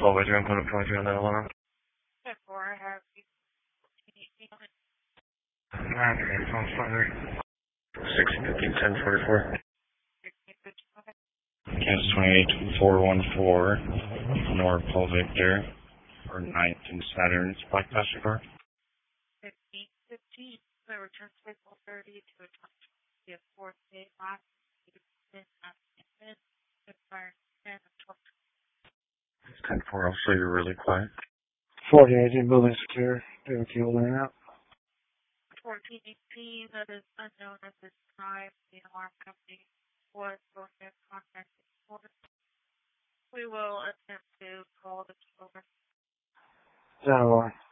12 by 3, I'm putting up 23 on that alarm. 10-4, I have 615, 1044. Kansas 28414, North Pole Victor, or 9th and Saturn, it's Black Passenger car. 15, so return to 430 to a 4th day last, 10-4, I'll show you really quiet. 1418, building secure. Doing fuel in and out. 1418, that is unknown at this time. The alarm company was going to contact the order. We will attempt to call the over. Down alarm.